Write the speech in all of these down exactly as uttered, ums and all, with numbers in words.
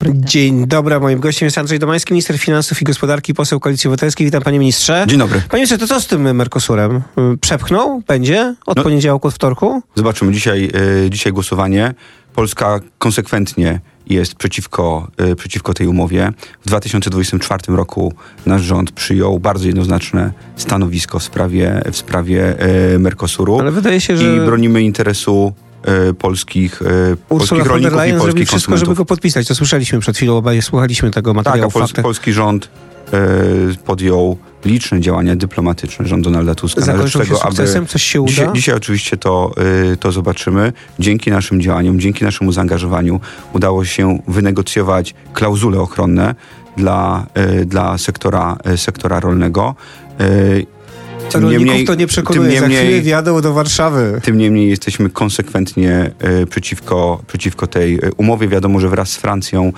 dobry. Dzień dobry, moim gościem jest Andrzej Domański, minister finansów i gospodarki, poseł Koalicji Obywatelskiej. Witam, panie ministrze. Dzień dobry. Panie ministrze, to co z tym Mercosurem? Przepchnął? Będzie? Od no, poniedziałku, od wtorku? Zobaczymy. Dzisiaj, y, dzisiaj głosowanie. Polska konsekwentnie jest przeciwko, y, przeciwko tej umowie. W dwa tysiące dwudziestym czwartym roku nasz rząd przyjął bardzo jednoznaczne stanowisko w sprawie, w sprawie y, Mercosuru. Ale wydaje się, że... I bronimy interesu y, polskich, y, Ursula polskich rolników i polskich zrobi wszystko, konsumentów. żeby go podpisać. To słyszeliśmy przed chwilą, obaj słuchaliśmy tego materiału. Tak, a Pol- polski rząd y, podjął liczne działania dyplomatyczne, rząd Donalda Tuska. Zakończył się sukcesem? Aby... Coś się uda? Dzisiaj, dzisiaj oczywiście to, y, to zobaczymy. Dzięki naszym działaniom, dzięki naszemu zaangażowaniu udało się wynegocjować klauzule ochronne dla, y, dla sektora, y, sektora rolnego. Y, Tym rolników niemniej, to nie przekonuje. Niemniej, Za chwilę wjadą do Warszawy. Tym niemniej jesteśmy konsekwentnie y, przeciwko, przeciwko tej y, umowie. Wiadomo, że wraz z Francją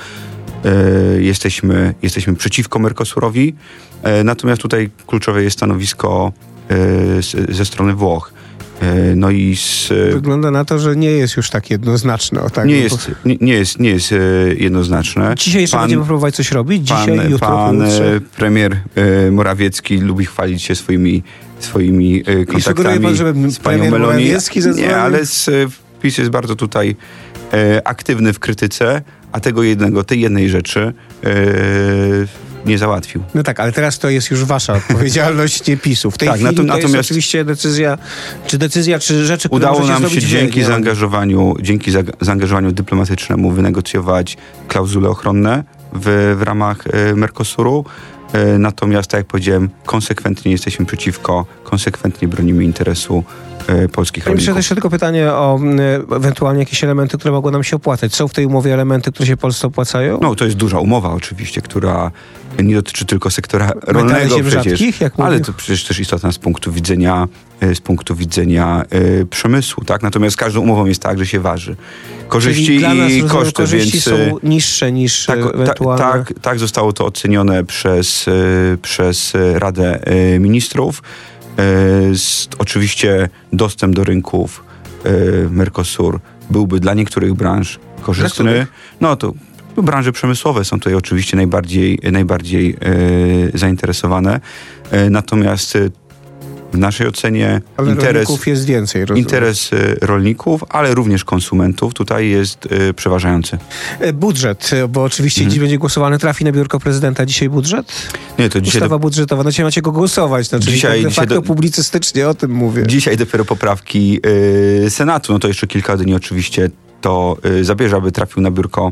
y, jesteśmy, jesteśmy przeciwko Mercosurowi. Y, natomiast tutaj kluczowe jest stanowisko y, z, ze strony Włoch. Y, no i z, Wygląda na to, że nie jest już tak jednoznaczne. O, tak, nie, jest, nie, nie jest, nie jest y, jednoznaczne. Dzisiaj jeszcze pan, będziemy próbować coś robić? Dzisiaj, pan, jutro, pan premier y, Morawiecki lubi chwalić się swoimi swoimi y, kontaktami pan, żeby z panią Meloni. Nie, ale z, PiS jest bardzo tutaj y, aktywny w krytyce, a tego jednego, tej jednej rzeczy y, nie załatwił. No tak, ale teraz to jest już wasza odpowiedzialność, nie PiSu. W tej tak, chwili to natomiast jest oczywiście decyzja, czy decyzja, czy rzeczy, które udało nam się wy, dzięki nie zaangażowaniu, dzięki za, zaangażowaniu dyplomatycznemu wynegocjować klauzule ochronne w, w ramach y, Mercosuru. Y, natomiast, tak jak powiedziałem, konsekwentnie jesteśmy przeciwko, konsekwentnie bronimy interesu y, polskich rolników. Jeszcze, jeszcze tylko pytanie o y, ewentualnie jakieś elementy, które mogą nam się opłacać. Są w tej umowie elementy, które się Polsce opłacają? No, to jest duża umowa oczywiście, która nie dotyczy tylko sektora rolnego przecież, rzadkich, jak ale mówię? to przecież też istotna z punktu widzenia, z punktu widzenia y, przemysłu, tak? Natomiast każdą umową jest tak, że się waży korzyści i nas, koszty, korzyści więc są niższe niż tak, ewentualne... Ta, tak, tak zostało to ocenione przez, y, przez Radę y, Ministrów. Y, z, oczywiście dostęp do rynków y, Mercosur byłby dla niektórych branż korzystny. No to branże przemysłowe są tutaj oczywiście najbardziej, najbardziej e, zainteresowane. E, natomiast e, w naszej ocenie ale interes, rolników jest więcej, rozumiem. interes e, rolników, ale również konsumentów tutaj jest e, przeważający. E, budżet, bo oczywiście mhm. dziś będzie głosowany, trafi na biurko prezydenta dzisiaj budżet? Nie, to dzisiaj Ustawa do... budżetowa, no dzisiaj macie go głosować, znaczy dzisiaj, de facto do... publicystycznie o tym mówię. Dzisiaj dopiero poprawki e, Senatu, no to jeszcze kilka dni oczywiście to e, zabierze, aby trafił na biurko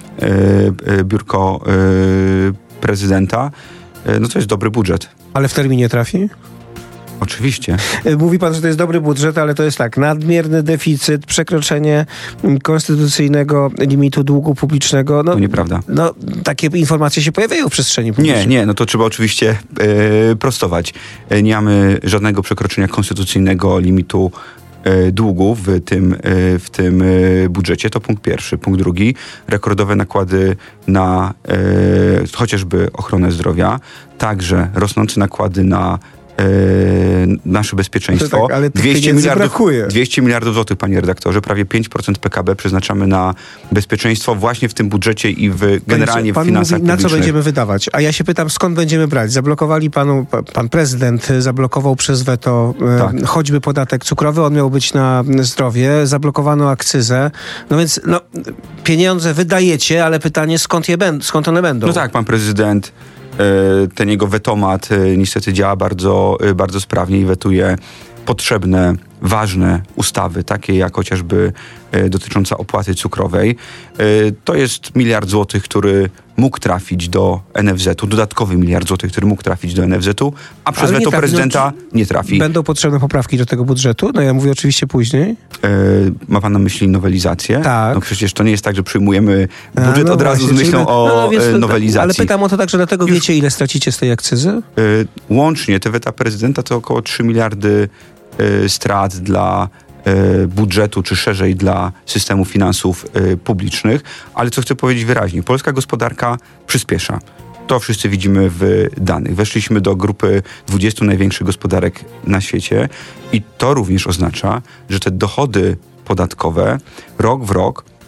biurko prezydenta, no to jest dobry budżet. Ale w terminie trafi? Oczywiście. Mówi pan, że to jest dobry budżet, ale to jest tak, nadmierny deficyt, przekroczenie konstytucyjnego limitu długu publicznego. No, to nieprawda. No, takie informacje się pojawiają w przestrzeni publicznej. Nie, nie, no to trzeba oczywiście e, prostować. E, nie mamy żadnego przekroczenia konstytucyjnego limitu długu w tym, w tym budżecie. To punkt pierwszy. Punkt drugi. Rekordowe nakłady na e, chociażby ochronę zdrowia. Także rosnące nakłady na e, nasze bezpieczeństwo. No tak, ale dwieście miliardów, brakuje. dwieście miliardów złotych, panie redaktorze. Prawie pięć procent P K B przeznaczamy na bezpieczeństwo właśnie w tym budżecie i w generalnie pan w finansach mówi, na publicznych. co będziemy wydawać? A ja się pytam, skąd będziemy brać? Zablokowali panu, pan prezydent zablokował przez weto tak. e, choćby podatek cukrowy, on miał być na zdrowie, zablokowano akcyzę. No więc no, pieniądze wydajecie, ale pytanie, skąd, je będą, skąd one będą? No tak, pan prezydent, ten jego wetomat niestety działa bardzo, bardzo sprawnie i wetuje potrzebne, ważne ustawy, takie jak chociażby dotycząca opłaty cukrowej. To jest miliard złotych, który mógł trafić do N F Z-u, dodatkowy miliard złotych, który mógł trafić do N F Z-u, a przez weto trafi, prezydenta no, nie trafi. Będą potrzebne poprawki do tego budżetu? No ja mówię oczywiście później. Yy, ma pan na myśli nowelizację? Tak. No przecież to nie jest tak, że przyjmujemy budżet a, no od razu właśnie, z myślą o no, więc, nowelizacji. Ale pytam o to tak, że dlatego Już, wiecie, ile stracicie z tej akcyzy? Yy, łącznie te weta prezydenta to około trzy miliardy yy, strat dla budżetu, czy szerzej dla systemu finansów y, publicznych, ale co chcę powiedzieć wyraźnie, polska gospodarka przyspiesza. To wszyscy widzimy w danych. Weszliśmy do grupy dwudziestu największych gospodarek na świecie i to również oznacza, że te dochody podatkowe rok w rok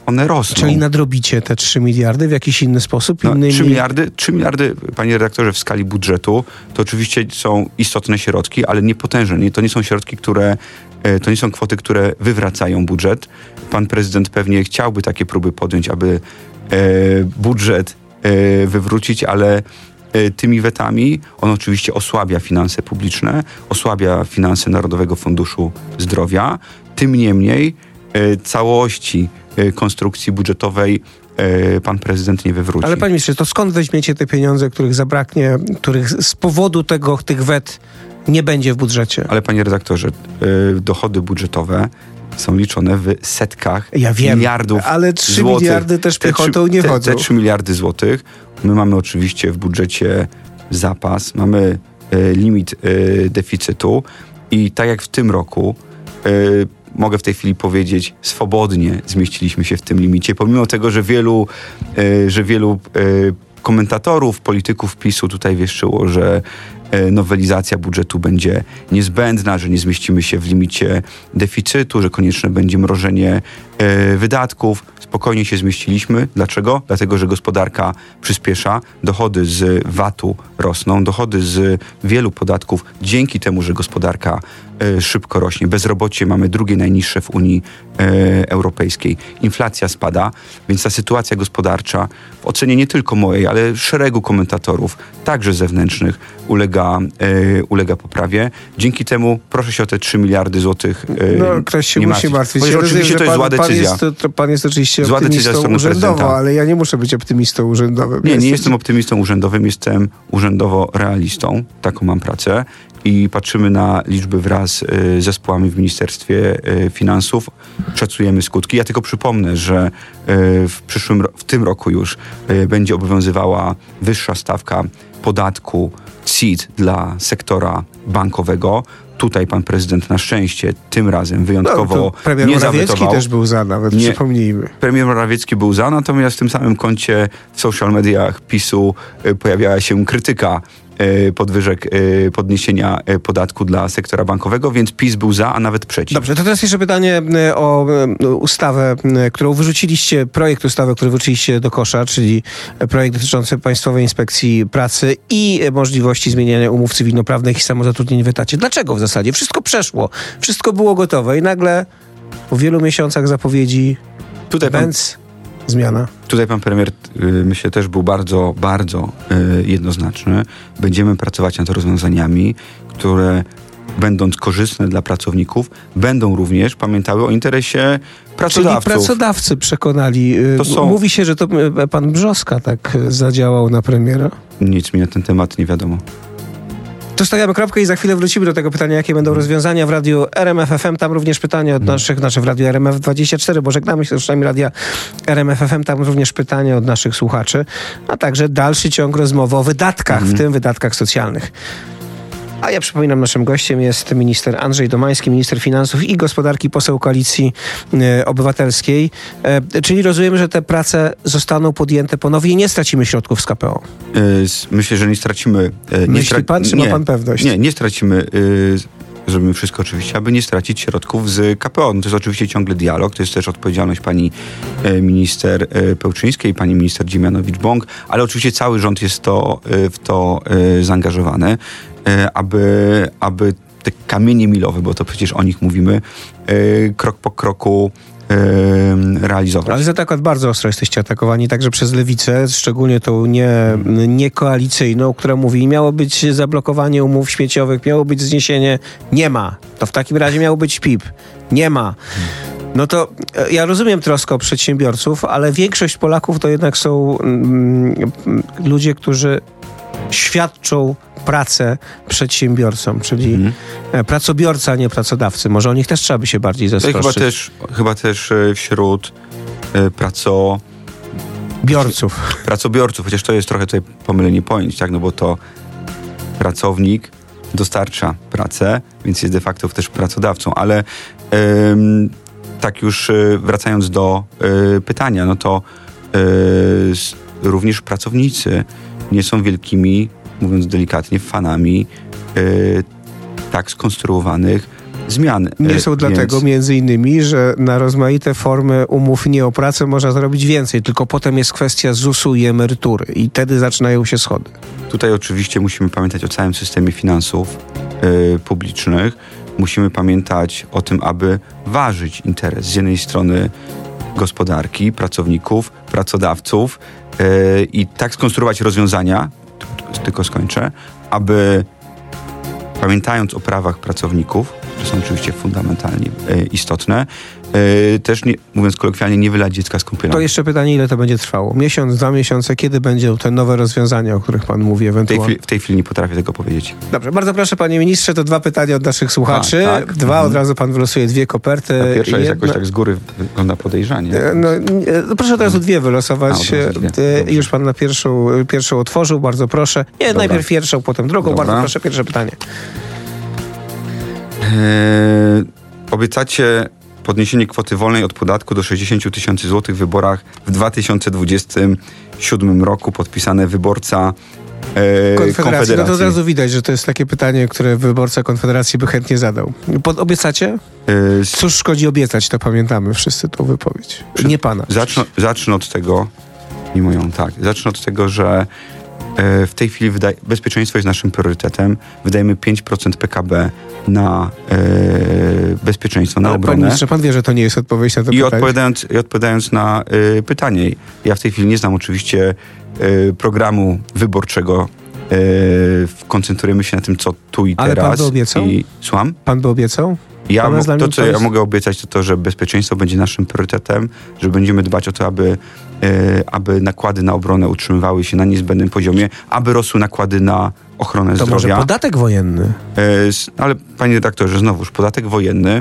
one rosną. Czyli nadrobicie te trzy miliardy w jakiś inny sposób? No, Innymi... trzy miliardy, trzy miliardy, panie redaktorze, w skali budżetu to oczywiście są istotne środki, ale niepotężne. Nie, to nie są środki, które, to nie są kwoty, które wywracają budżet. Pan prezydent pewnie chciałby takie próby podjąć, aby e, budżet e, wywrócić, ale e, tymi wetami on oczywiście osłabia finanse publiczne, osłabia finanse Narodowego Funduszu Zdrowia. Tym niemniej e, całości e, konstrukcji budżetowej e, pan prezydent nie wywróci. Ale panie ministrze, to skąd weźmiecie te pieniądze, których zabraknie, których z powodu tego, tych wet nie będzie w budżecie? Ale panie redaktorze, e, dochody budżetowe są liczone w setkach ja wiem, miliardów ale trzy złotych. miliardy też piechotą nie te, chodzą. Te trzy miliardy złotych, my mamy oczywiście w budżecie zapas, mamy e, limit e, deficytu i tak jak w tym roku, e, mogę w tej chwili powiedzieć, swobodnie zmieściliśmy się w tym limicie, pomimo tego, że wielu, e, że wielu e, komentatorów, polityków PiSu tutaj wieszczyło, że nowelizacja budżetu będzie niezbędna, że nie zmieścimy się w limicie deficytu, że konieczne będzie mrożenie e, wydatków. Spokojnie się zmieściliśmy. Dlaczego? Dlatego, że gospodarka przyspiesza, dochody z vatu rosną, dochody z wielu podatków dzięki temu, że gospodarka e, szybko rośnie. Bezrobocie mamy drugie najniższe w Unii e, Europejskiej. Inflacja spada, więc ta sytuacja gospodarcza w ocenie nie tylko mojej, ale szeregu komentatorów, także zewnętrznych, ulega E, ulega poprawie. Dzięki temu proszę się o te trzy miliardy złotych e, No, ktoś się nie musi martwić. Chociaż Ja oczywiście rozumiem, to jest pan, zła decyzja. Pan jest, to, pan jest oczywiście zła optymistą urzędowo, ale ja nie muszę być optymistą urzędowym. Nie, ja nie jestem... jestem optymistą urzędowym, jestem urzędowo realistą. Taką mam pracę. I patrzymy na liczby wraz z zespołami w Ministerstwie Finansów. Szacujemy skutki. Ja tylko przypomnę, że w przyszłym, w tym roku już będzie obowiązywała wyższa stawka podatku C I T dla sektora bankowego. Tutaj pan prezydent na szczęście tym razem wyjątkowo no, premier nie Morawiecki zawetował. też był za, nawet nie, przypomnijmy. Premier Morawiecki był za, natomiast w tym samym koncie w social mediach PiSu pojawiała się krytyka podwyżek, podniesienia podatku dla sektora bankowego, więc PiS był za, a nawet przeciw. Dobrze, to teraz jeszcze pytanie o ustawę, którą wyrzuciliście, projekt ustawy, który wyrzuciliście do kosza, czyli projekt dotyczący Państwowej Inspekcji Pracy i możliwości zmieniania umów cywilnoprawnych i samozatrudnień w etacie. Dlaczego w zasadzie? Wszystko przeszło, wszystko było gotowe i nagle po wielu miesiącach zapowiedzi Tutaj pan... Benz, zmiana. Tutaj pan premier, myślę, też był bardzo, bardzo jednoznaczny. Będziemy pracować nad rozwiązaniami, które będąc korzystne dla pracowników, będą również pamiętały o interesie pracodawców. Czyli pracodawcy przekonali. To są... Mówi się, że to pan Brzoska tak zadziałał na premiera. Nic mi na ten temat nie wiadomo. To stawiamy kropkę i za chwilę wrócimy do tego pytania, jakie będą rozwiązania w radiu R M F F M. Tam również pytania od naszych, znaczy w radiu R M F dwadzieścia cztery, bo żegnamy się z uczniami radia R M F F M. Tam również pytania od naszych słuchaczy, a także dalszy ciąg rozmowy o wydatkach, mm. w tym wydatkach socjalnych. A ja przypominam, naszym gościem jest minister Andrzej Domański, minister finansów i gospodarki, poseł Koalicji e, Obywatelskiej. E, czyli rozumiem, że te prace zostaną podjęte ponownie i nie stracimy środków z K P O. E, myślę, że nie stracimy... E, nie Myśli pan, czy nie, ma pan pewność? Nie, nie stracimy... E, Zrobimy wszystko oczywiście, aby nie stracić środków z K P O. No to jest oczywiście ciągle dialog, to jest też odpowiedzialność pani e, minister e, Pełczyńskiej, pani minister Dziemianowicz-Bąk, ale oczywiście cały rząd jest to, e, w to e, zaangażowany, e, aby, aby te kamienie milowe, bo to przecież o nich mówimy, e, krok po kroku realizować. Ale za to akurat bardzo ostro jesteście atakowani także przez lewicę, szczególnie tą nie, niekoalicyjną, która mówi, miało być zablokowanie umów śmieciowych, miało być zniesienie. Nie ma. To w takim razie miało być P I P. Nie ma. No to ja rozumiem troskę o przedsiębiorców, ale większość Polaków to jednak są mm, ludzie, którzy świadczą pracę przedsiębiorcom, czyli mm. pracobiorca, a nie pracodawcy. Może o nich też trzeba by się bardziej zatroszczyć. Chyba też, chyba też wśród praco... Biorców. Pracobiorców, chociaż to jest trochę tutaj pomylenie pojęć, tak? No bo to pracownik dostarcza pracę, więc jest de facto też pracodawcą, ale ym, tak już wracając do y, pytania, no to y, również pracownicy nie są wielkimi, mówiąc delikatnie, fanami y, tak skonstruowanych zmian. Nie są Więc... dlatego między innymi, że na rozmaite formy umów nie o pracę można zrobić więcej, tylko potem jest kwestia zusu i emerytury i wtedy zaczynają się schody. Tutaj oczywiście musimy pamiętać o całym systemie finansów yy, publicznych. Musimy pamiętać o tym, aby ważyć interes z jednej strony gospodarki, pracowników, pracodawców yy, i tak skonstruować rozwiązania, tylko skończę, aby pamiętając o prawach pracowników, które są oczywiście fundamentalnie yy, istotne, Yy, też, nie, mówiąc kolokwialnie, nie wylać dziecka z kąpielą. To jeszcze pytanie, ile to będzie trwało? Miesiąc, dwa miesiące? Kiedy będą te nowe rozwiązania, o których pan mówi W tej, ewentualnie? chwili, w tej chwili nie potrafię tego powiedzieć. Dobrze, bardzo proszę panie ministrze, to dwa pytania od naszych słuchaczy. Tak, tak. Dwa, Mhm. od razu pan wylosuje dwie koperty. Ta pierwsza jest Jedna... jakoś tak z góry, wygląda podejrzanie. No, no proszę od razu dwie wylosować. A, od razu dwie. Już pan na pierwszą, pierwszą otworzył, bardzo proszę. Nie, Dobra. najpierw pierwszą, potem drugą. Dobra. Bardzo proszę, pierwsze pytanie. Eee, obiecacie podniesienie kwoty wolnej od podatku do sześćdziesiąt tysięcy złotych w wyborach w dwa tysiące dwudziestym siódmym roku. Podpisane wyborca e, Konfederacji. Konfederacji. No to od razu widać, że to jest takie pytanie, które wyborca Konfederacji by chętnie zadał. Pod, obiecacie? E, Cóż szkodzi obiecać, to pamiętamy wszyscy tą wypowiedź. Przed- Nie pana. zacznę, zacznę od tego, nie moją, tak, zacznę od tego, że e, w tej chwili wydaje, bezpieczeństwo jest naszym priorytetem. Wydajemy pięć procent P K B na e, bezpieczeństwo, na Ale panie obronę. ministrze, pan wie, że to nie jest odpowiedź na to I pytanie. odpowiadając, I odpowiadając na y, pytanie, ja w tej chwili nie znam oczywiście y, programu wyborczego. Y, koncentrujemy się na tym, co tu i Ale teraz. pan by obiecał? I, słucham? Pan by obiecał? Ja, Pana mo- zdaniem to, co to ja jest- mogę obiecać, to to, że bezpieczeństwo będzie naszym priorytetem, że będziemy dbać o to, aby, y, aby nakłady na obronę utrzymywały się na niezbędnym poziomie, aby rosły nakłady na ochronę To zdrowia. może podatek wojenny? Y, s- ale panie redaktorze, znowuż, podatek wojenny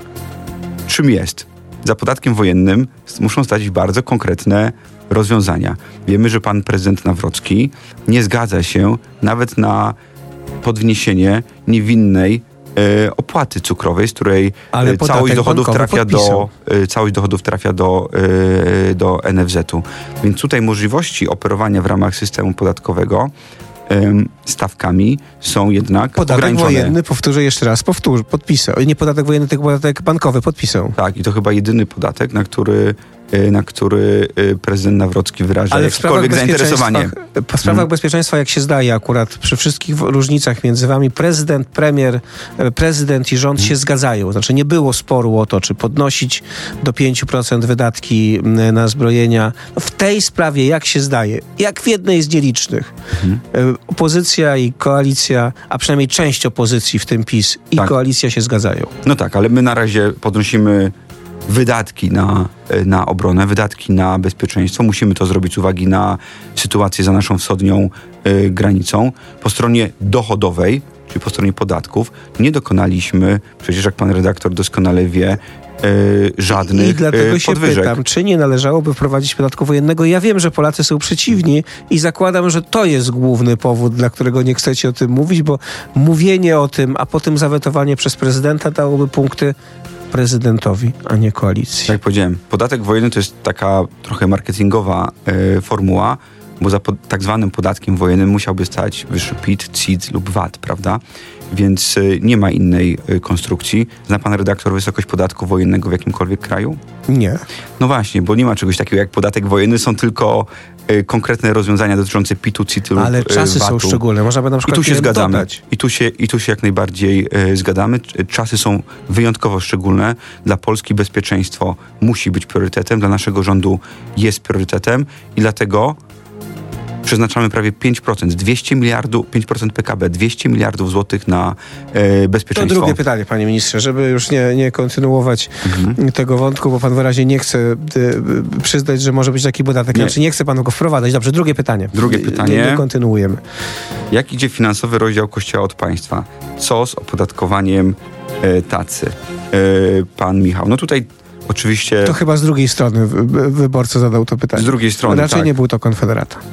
czym jest? Za podatkiem wojennym muszą stać bardzo konkretne rozwiązania. Wiemy, że pan prezydent Nawrocki nie zgadza się nawet na podniesienie niewinnej e, opłaty cukrowej, z której Ale e, podatek całość dochodów bankowy trafia do, podpisał. e, całość dochodów trafia do, e, do N F Z-u. Więc tutaj możliwości operowania w ramach systemu podatkowego em, stawkami są jednak Podatek ograniczone. wojenny, powtórzę jeszcze raz, powtórzę, podpisał. Nie podatek wojenny, tylko podatek bankowy, podpisał. Tak, i to chyba jedyny podatek, na który, y, na który y, prezydent Nawrocki wyraża Ale w sprawach jakiekolwiek zainteresowanie. bezpieczeństwa, w sprawach Hmm. bezpieczeństwa, jak się zdaje akurat, przy wszystkich w- różnicach między wami, prezydent, premier, e, prezydent i rząd się zgadzają. Znaczy nie było sporu o to, czy podnosić do pięć procent wydatki m, na zbrojenia. No w tej sprawie, jak się zdaje, jak w jednej z nielicznych, Mhm. e, opozycja i koalicja, a przynajmniej część opozycji, w tym PiS, i Tak. koalicja się zgadzają. No tak, ale my na razie podnosimy wydatki na, y, na obronę, wydatki na bezpieczeństwo. Musimy to zrobić z uwagi na sytuację za naszą wschodnią y, granicą. Po stronie dochodowej, czyli po stronie podatków, nie dokonaliśmy, przecież jak pan redaktor doskonale wie, y, żadnych I dlatego y, się podwyżek. pytam, czy nie należałoby wprowadzić podatku wojennego? Ja wiem, że Polacy są przeciwni i zakładam, że to jest główny powód, dla którego nie chcecie o tym mówić, bo mówienie o tym, a potem zawetowanie przez prezydenta dałoby punkty prezydentowi, a nie koalicji. Tak jak powiedziałem, podatek wojenny to jest taka trochę marketingowa e, formuła, bo za po, tak zwanym podatkiem wojennym musiałby stać wyższy P I T, C I T lub V A T, prawda? Więc e, nie ma innej e, konstrukcji. Zna pan redaktor wysokość podatku wojennego w jakimkolwiek kraju? Nie. No właśnie, bo nie ma czegoś takiego jak podatek wojenny, są tylko e, konkretne rozwiązania dotyczące P I T-u, C I T-u lub Ale czasy e, V A T-u. są szczególne. Można by na I przykład tu się nie wiem, zgadzamy. dodać. I tu się, I tu się jak najbardziej e, zgadzamy. Cz- Czasy są wyjątkowo szczególne. Dla Polski bezpieczeństwo musi być priorytetem. Dla naszego rządu jest priorytetem. I dlatego przeznaczamy prawie pięć procent, dwieście miliardów, pięć procent P K B, dwieście miliardów złotych na e, To bezpieczeństwo. drugie pytanie, panie ministrze, żeby już nie, nie kontynuować Mhm. tego wątku, bo pan wyraźnie nie chce y, y, przyznać, że może być taki podatek. Nie. Znaczy nie chce pan go wprowadzać. Dobrze, drugie pytanie. Drugie Nie- pytanie. Nie, nie kontynuujemy. Jak idzie finansowy rozdział Kościoła od państwa? Co z opodatkowaniem e, tacy? E, pan Michał. No tutaj oczywiście To chyba z drugiej strony wy- wy- wyborca zadał to pytanie. z drugiej strony Raczej tak. nie był to Konfederata.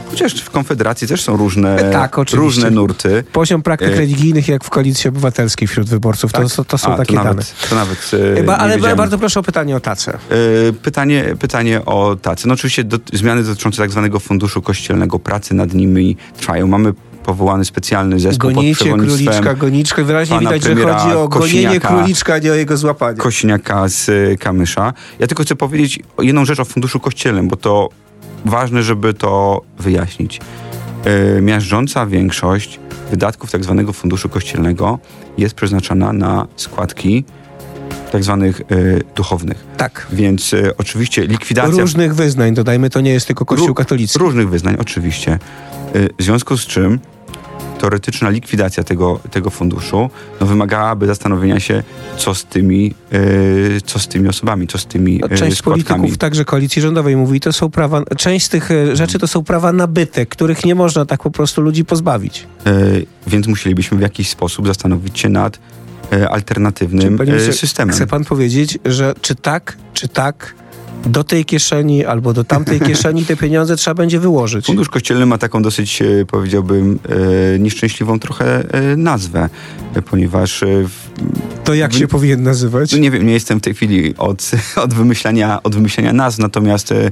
Chociaż w Konfederacji też są różne, tak, oczywiście. różne nurty. Poziom praktyk religijnych jak w Koalicji Obywatelskiej wśród wyborców. Tak? To, to są A, takie to nawet, dane. To nawet ba, ale wiedziałem. Bardzo proszę o pytanie o tacę. Pytanie, pytanie o tacę. No oczywiście do, zmiany dotyczące tak zwanego Funduszu Kościelnego, pracy nad nimi trwają. Mamy powołany specjalny zespół Gonicie pod przewodnictwem króliczka, goniczka. Wyraźnie widać, że chodzi o gonienie króliczka, a nie o jego złapanie. Kośniaka z Kamysza. Ja tylko chcę powiedzieć jedną rzecz o Funduszu Kościelnym, bo to ważne, żeby to wyjaśnić. Yy, miażdżąca większość wydatków tak zwanego Funduszu Kościelnego jest przeznaczona na składki tak zwanych y, duchownych. Tak. Więc y, oczywiście likwidacja... Różnych wyznań, dodajmy, to nie jest tylko Kościół katolicki. Różnych wyznań, oczywiście. Y, w związku z czym teoretyczna likwidacja tego, tego funduszu no, wymagałaby zastanowienia się, co z tymi, y, co z tymi osobami, co z tymi y, Część składkami. polityków, także koalicji rządowej mówi, to są prawa, część z tych y, rzeczy to są prawa nabyte, których nie można tak po prostu ludzi pozbawić. Y, więc musielibyśmy w jakiś sposób zastanowić się nad y, alternatywnym Czyli, y, systemem. Chce pan powiedzieć, że czy tak, czy tak do tej kieszeni albo do tamtej kieszeni te pieniądze trzeba będzie wyłożyć? Fundusz Kościelny ma taką dosyć, powiedziałbym, nieszczęśliwą trochę nazwę, ponieważ... To jak się powinien nazywać? No nie wiem, nie jestem w tej chwili od, od, wymyślania, od wymyślania nazw, natomiast yy,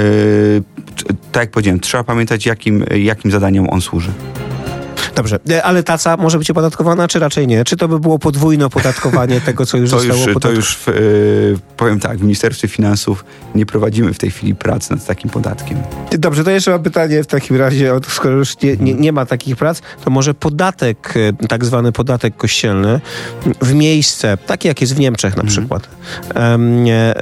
tak jak powiedziałem, trzeba pamiętać, jakim, jakim zadaniom on służy. Dobrze, ale taca może być opodatkowana, czy raczej nie? Czy to by było podwójne opodatkowanie tego, co już to zostało już, opodatkowane? To już, w, yy, powiem tak, w Ministerstwie Finansów nie prowadzimy w tej chwili prac nad takim podatkiem. Dobrze, to jeszcze mam pytanie w takim razie, skoro już nie, nie, nie ma takich prac, to może podatek, tak zwany podatek kościelny, w miejsce, takie jak jest w Niemczech na mm. przykład, um,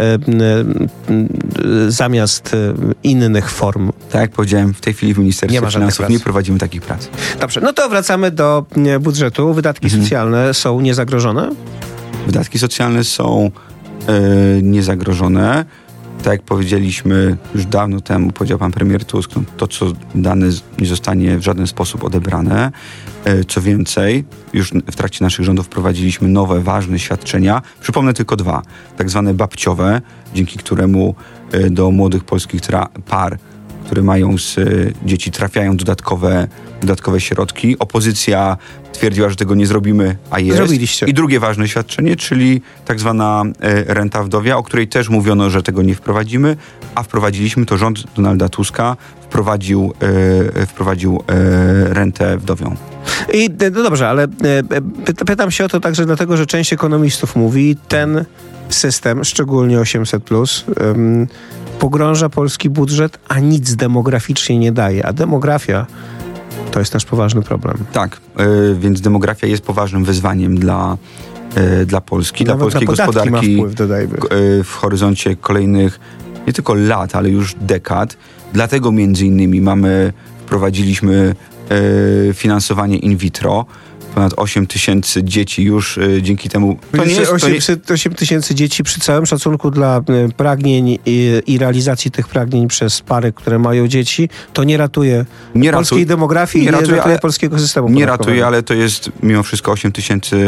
um, zamiast innych form. Tak jak powiedziałem, w tej chwili w Ministerstwie nie Finansów nie prowadzimy takich prac. Dobrze, no to wracamy do budżetu. Wydatki mhm. socjalne są niezagrożone? Wydatki socjalne są e, niezagrożone. Tak jak powiedzieliśmy już dawno temu, powiedział pan premier Tusk, no, to co dane nie zostanie w żaden sposób odebrane. E, co więcej, już w trakcie naszych rządów wprowadziliśmy nowe, ważne świadczenia. Przypomnę tylko dwa. Tak zwane babciowe, dzięki któremu e, do młodych polskich tra- par które mają z y, dzieci, trafiają dodatkowe, dodatkowe środki. Opozycja twierdziła, że tego nie zrobimy, a jest. Zrobiliście. I drugie ważne świadczenie, czyli tak zwana y, renta wdowia, o której też mówiono, że tego nie wprowadzimy, a wprowadziliśmy, to rząd Donalda Tuska wprowadził, y, wprowadził y, rentę wdowią. I no dobrze, ale y, pytam się o to także dlatego, że część ekonomistów mówi, ten system, szczególnie osiemset plus, ym, pogrąża polski budżet, a nic demograficznie nie daje. A demografia to jest nasz poważny problem. Tak, yy, więc demografia jest poważnym wyzwaniem dla, yy, dla Polski, Nawet dla polskiej na gospodarki ma wpływ, dodajmy. Yy, w horyzoncie kolejnych nie tylko lat, ale już dekad. Dlatego między innymi mamy, wprowadziliśmy yy, finansowanie in vitro. Ponad osiem tysięcy dzieci już y, dzięki temu... To nie jest, osiem tysięcy dzieci przy całym szacunku dla y, pragnień i, i realizacji tych pragnień przez pary, które mają dzieci, to nie ratuje nie polskiej ratuj, demografii, nie, nie ratuje, ratuje polskiego systemu Nie ratuje, ale to jest mimo wszystko osiem tysięcy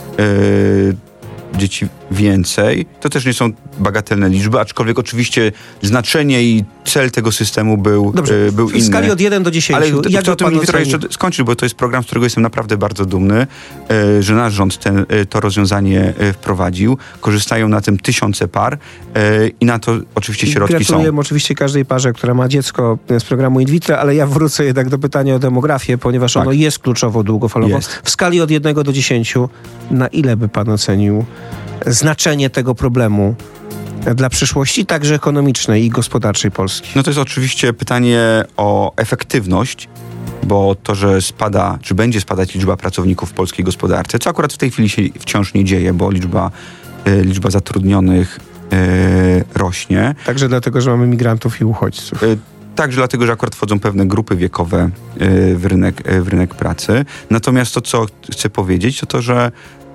y, dzieci więcej. To też nie są bagatelne liczby, aczkolwiek oczywiście znaczenie i cel tego systemu był, Dobrze, y, był inny. W skali od jeden do dziesięciu. Ale jak to, to mi trochę jeszcze skończyć, bo to jest program, z którego jestem naprawdę bardzo dumny, y, że nasz rząd ten, y, to rozwiązanie y, wprowadził. Korzystają na tym tysiące par y, i na to oczywiście środki Gratuluję są. Gratuluję oczywiście każdej parze, która ma dziecko z programu in vitro, ale ja wrócę jednak do pytania o demografię, ponieważ tak. ono jest kluczowo długofalowo. Jest. W skali od jednego do dziesięciu, na ile by pan ocenił znaczenie tego problemu dla przyszłości, także ekonomicznej i gospodarczej Polski? No to jest oczywiście pytanie o efektywność, bo to, że spada, czy będzie spadać liczba pracowników w polskiej gospodarce, co akurat w tej chwili się wciąż nie dzieje, bo liczba, y, liczba zatrudnionych y, rośnie. Także dlatego, że mamy migrantów i uchodźców. Y, Także dlatego, że akurat wchodzą pewne grupy wiekowe y, w, rynek, y, w rynek pracy. Natomiast to, co chcę powiedzieć, to to, że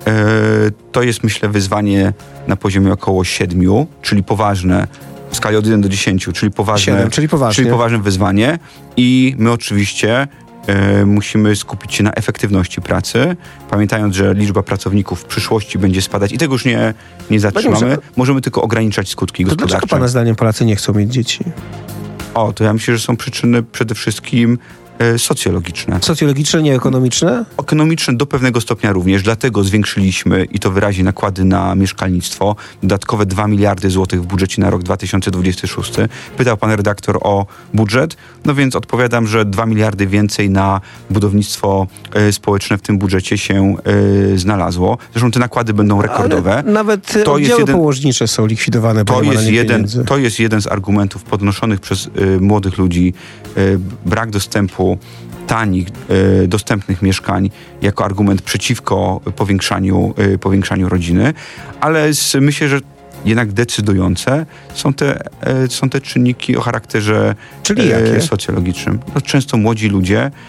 to jest, myślę, wyzwanie na poziomie około siedmiu, czyli poważne, w skali od jeden do dziesięciu, czyli poważne, siedem, czyli poważnie. czyli poważne wyzwanie. I my oczywiście e, musimy skupić się na efektywności pracy, pamiętając, że liczba pracowników w przyszłości będzie spadać i tego już nie, nie zatrzymamy. Możemy tylko ograniczać skutki to gospodarcze. Dlaczego pana zdaniem Polacy nie chcą mieć dzieci? O, to ja myślę, że są przyczyny przede wszystkim e, socjologiczne. Socjologiczne, nie ekonomiczne? Ekonomiczne do pewnego stopnia również, dlatego zwiększyliśmy, i to wyraźnie, nakłady na mieszkalnictwo, dodatkowe dwa miliardy złotych w budżecie na rok dwa tysiące dwudziesty szósty. Pytał pan redaktor o budżet, no więc odpowiadam, że dwa miliardy więcej na budownictwo e, społeczne w tym budżecie się e, znalazło. Zresztą te nakłady będą rekordowe. Ale nawet to oddziały jest jeden, położnicze są likwidowane. To jest, jeden, pieniędzy. to jest jeden z argumentów podnoszonych przez e, młodych ludzi. E, brak dostępu tanich, e, dostępnych mieszkań jako argument przeciwko powiększaniu, e, powiększaniu rodziny, ale z, myślę, że jednak decydujące są te, e, są te czynniki o charakterze Czyli jakie? e, socjologicznym. No, często młodzi ludzie e,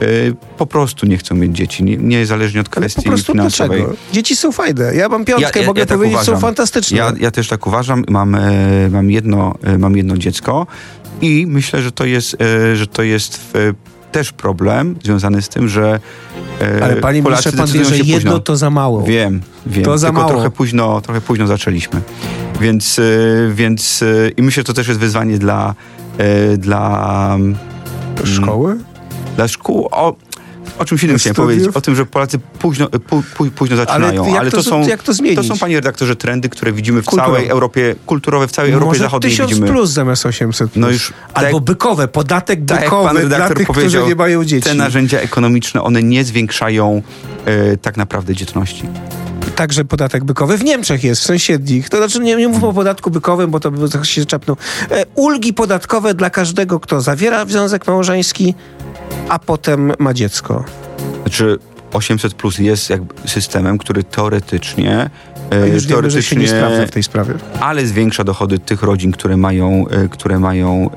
po prostu nie chcą mieć dzieci, nie, niezależnie od Ale kwestii po prostu finansowej. dlaczego? Dzieci są fajne. Ja mam piątkę, Ja- ja- mogę ja tak powiedzieć, uważam. są fantastyczne. Ja, ja też tak uważam. Mam, e, mam, jedno, e, mam jedno dziecko i myślę, że to jest, e, że to jest w, też problem związany z tym, że e, Ale panie Polacy ministrze, pan wie, decydują że się jedno późno. to za mało. Wiem, wiem. To za tylko mało. trochę późno, trochę późno zaczęliśmy. Więc, e, więc e, i myślę, że to też jest wyzwanie dla, e, dla, mm, Szkoły? dla szkół. O, o czymś innym chciałem Studiów? powiedzieć. O tym, że Polacy późno, pó, pó, późno zaczynają. jak Ale to to z- są, jak to zmienić? to są, panie redaktorze, trendy, które widzimy w Kulturowe. całej Europie, kulturowe, w całej Europie Może Zachodniej tysiąc widzimy. plus zamiast osiemset plus. No już Albo tak- bykowe, podatek Tak jak bykowy pan dla redaktor tych, powiedział, którzy nie mają dzieci. te narzędzia ekonomiczne, one nie zwiększają e, tak naprawdę dzietności. Także podatek bykowy w Niemczech jest, w sąsiednich. To znaczy nie, nie mówmy o podatku bykowym, bo to by tak się czapnął. E, ulgi podatkowe dla każdego, kto zawiera związek małżeński, a potem ma dziecko. Znaczy osiemset plus jest jakby systemem, który teoretycznie A e, już wiemy, że się nie teoretycznie, sprawdza w tej sprawie. ale zwiększa dochody tych rodzin, które mają, e, które mają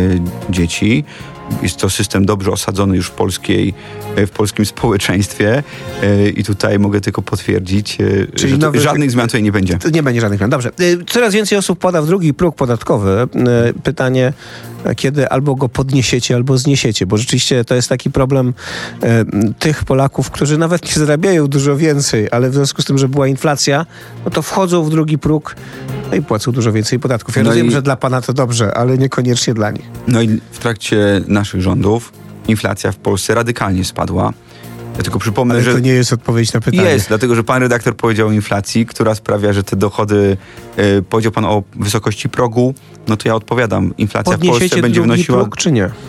e, dzieci. Jest to system dobrze osadzony już w, polskiej, e, w polskim społeczeństwie e, i tutaj mogę tylko potwierdzić, e, Czyli że to, nowy- żadnych zmian tutaj nie będzie. To nie będzie żadnych zmian. Dobrze. Y, Coraz więcej osób pada w drugi próg podatkowy. Y, Pytanie, y, kiedy albo go podniesiecie, albo zniesiecie, bo rzeczywiście to jest taki problem y, tych Polaków, którzy nawet nie zarabiają dużo więcej, ale w związku z tym, że była inflacja, no to wchodzą w drugi próg no i płacą dużo więcej podatków. Ja No rozumiem, i- że dla pana to dobrze, ale niekoniecznie dla nich. No i w trakcie naszych rządów inflacja w Polsce radykalnie spadła. Ja tylko przypomnę, Ale że to nie jest odpowiedź na pytanie. jest, dlatego że pan redaktor powiedział o inflacji, która sprawia, że te dochody, e, powiedział pan o wysokości progu, no to ja odpowiadam. Inflacja w Polsce Podniesiecie będzie drugi wynosiła próg, czy nie? e,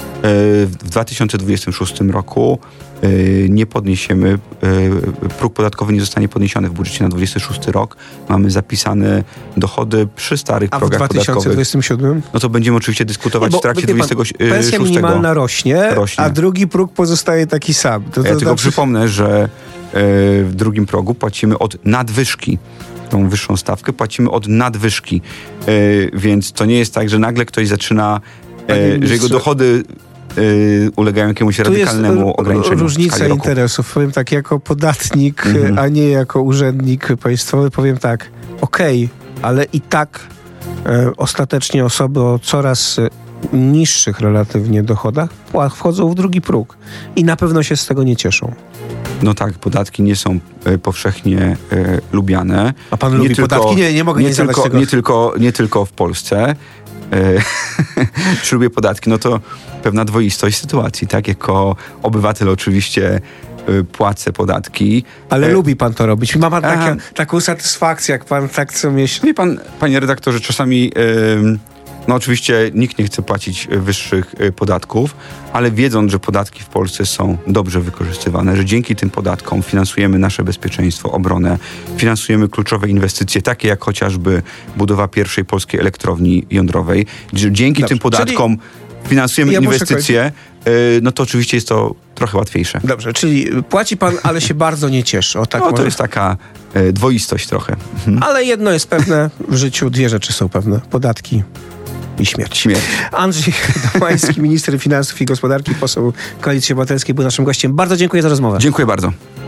w dwa tysiące dwudziestym szóstym roku e, nie podniesiemy, e, próg podatkowy nie zostanie podniesiony w budżecie na dwudziesty szósty rok. Mamy zapisane dochody przy starych A w progach dwa tysiące podatkowych. dwudziestym siódmym? No to będziemy oczywiście dyskutować Nie, bo, w trakcie wie pan, dwudziestego szóstego. Pensja minimalna rośnie, Rośnie. a drugi próg pozostaje taki sam. To, to Ja tylko znaczy- przypomnę, że e, w drugim progu płacimy od nadwyżki. Tą wyższą stawkę płacimy od nadwyżki. E, więc to nie jest tak, że nagle ktoś zaczyna, Panie e, że jego ministrze, dochody e, ulegają jakiemuś Tu jest radykalnemu r- ograniczeniu. w różnica skali roku. interesów. Powiem tak, jako podatnik, Mhm. a nie jako urzędnik państwowy, powiem tak, okej, ale i tak e, ostatecznie osoby o coraz e, niższych relatywnie dochodach pła- wchodzą w drugi próg i na pewno się z tego nie cieszą. No tak, podatki nie są e, powszechnie e, lubiane. A pan Nie lubi tylko- podatki? Nie, nie mogę nie, nie, zadać tylko, tego. nie, tylko, nie tylko w Polsce. E, czy lubię podatki? No to pewna dwoistość sytuacji, tak? Jako obywatel oczywiście e, płacę podatki. Ale e, lubi pan to robić. Ma pan Aha. takie, taką satysfakcję, jak pan tak co miesiąc... Wie pan, panie redaktorze, czasami em, no oczywiście nikt nie chce płacić e, wyższych e, podatków, ale wiedząc, że podatki w Polsce są dobrze wykorzystywane, że dzięki tym podatkom finansujemy nasze bezpieczeństwo, obronę, finansujemy kluczowe inwestycje, takie jak chociażby budowa pierwszej polskiej elektrowni jądrowej, że dzięki Dobrze, tym podatkom finansujemy Ja muszę inwestycje, e, no to oczywiście jest to trochę łatwiejsze. Dobrze, czyli płaci pan, ale się bardzo nie cieszy. O tak No to może. jest taka e, dwoistość trochę. Ale jedno jest pewne, w życiu dwie rzeczy są pewne. Podatki i śmierć. Śmierć. Andrzej Domański, minister finansów i gospodarki, poseł Koalicji Obywatelskiej, był naszym gościem. Bardzo dziękuję za rozmowę. Dziękuję bardzo.